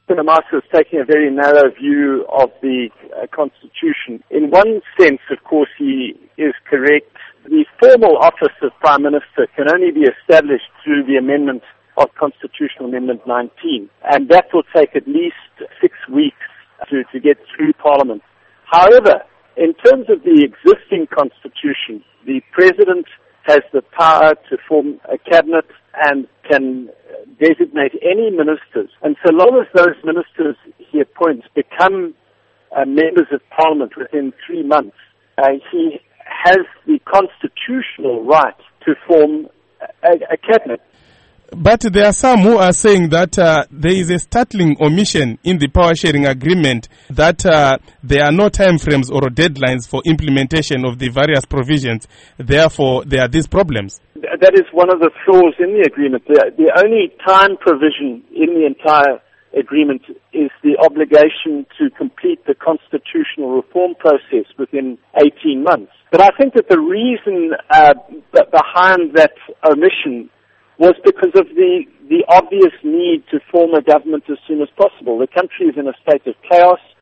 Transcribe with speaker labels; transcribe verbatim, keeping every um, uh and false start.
Speaker 1: Sinamasa is taking a very narrow view of the uh, Constitution. In one sense, of course, he is correct. The formal office of Prime Minister can only be established through the amendment of Constitutional Amendment nineteen, and that will take at least six weeks to, to get through Parliament. However, in terms of the existing Constitution, the President has the power to form a cabinet and can designate any ministers. And so long as those ministers he appoints become uh, members of Parliament within three months, uh, he has the constitutional right to form a, a cabinet.
Speaker 2: But there are some who are saying that uh, there is a startling omission in the power sharing agreement, that uh, there are no time frames or deadlines for implementation of the various provisions. Therefore, there are these problems.
Speaker 1: That is one of the flaws in the agreement. The, the only time provision in the entire agreement is the obligation to complete the constitutional reform process within eighteen months. But I think that the reason uh, behind that omission was because of the, the obvious need to form a government as soon as possible. The country is in a state of chaos.